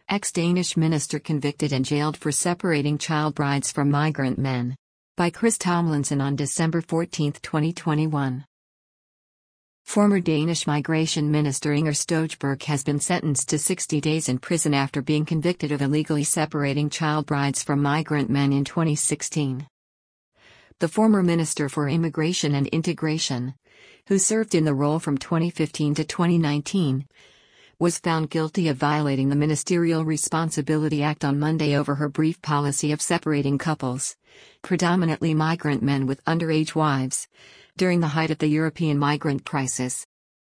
Ex-Danish minister convicted and jailed for separating child brides from migrant men. By Chris Tomlinson on December 14, 2021. Former Danish Migration Minister Inger Støjberg has been sentenced to 60 days in prison after being convicted of illegally separating child brides from migrant men in 2016. The former Minister for Immigration and Integration, who served in the role from 2015 to 2019, was found guilty of violating the Ministerial Responsibility Act on Monday over her brief policy of separating couples, predominantly migrant men with underage wives, during the height of the European migrant crisis.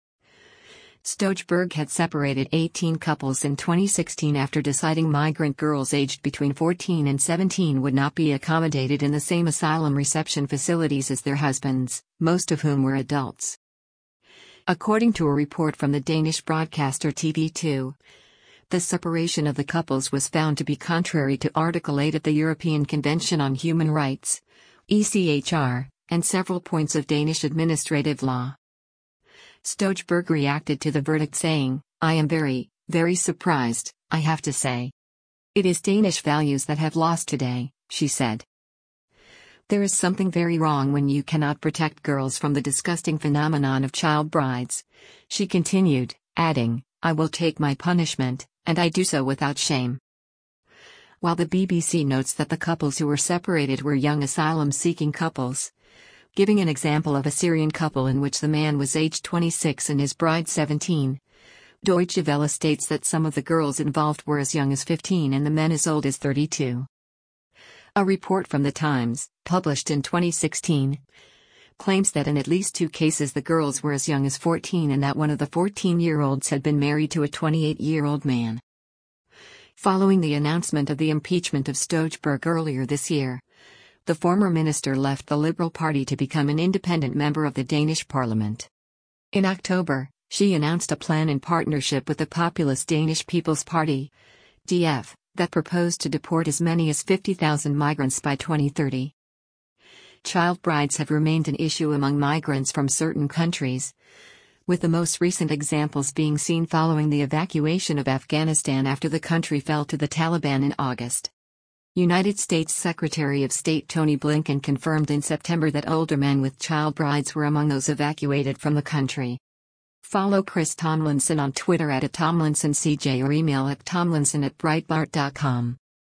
Støjberg had separated 18 couples in 2016 after deciding migrant girls aged between 14 and 17 would not be accommodated in the same asylum reception facilities as their husbands, most of whom were adults. According to a report from the Danish broadcaster TV2, the separation of the couples was found to be contrary to Article 8 of the European Convention on Human Rights, ECHR, and several points of Danish administrative law. Støjberg reacted to the verdict saying, "I am very, very surprised, I have to say. It is Danish values that have lost today," she said. "There is something very wrong when you cannot protect girls from the disgusting phenomenon of child brides," she continued, adding, "I will take my punishment, and I do so without shame." While the BBC notes that the couples who were separated were young asylum-seeking couples, giving an example of a Syrian couple in which the man was aged 26 and his bride 17, Deutsche Welle states that some of the girls involved were as young as 15 and the men as old as 32. A report from The Times, published in 2016, claims that in at least 2 cases the girls were as young as 14 and that one of the 14-year-olds had been married to a 28-year-old man. Following the announcement of the impeachment of Støjberg earlier this year, the former minister left the Liberal Party to become an independent member of the Danish parliament. In October, she announced a plan in partnership with the populist Danish People's Party, DF, that proposed to deport as many as 50,000 migrants by 2030. Child brides have remained an issue among migrants from certain countries, with the most recent examples being seen following the evacuation of Afghanistan after the country fell to the Taliban in August. United States Secretary of State Tony Blinken confirmed in September that older men with child brides were among those evacuated from the country. Follow Chris Tomlinson on Twitter @TomlinsonCJ or email at tomlinson@breitbart.com.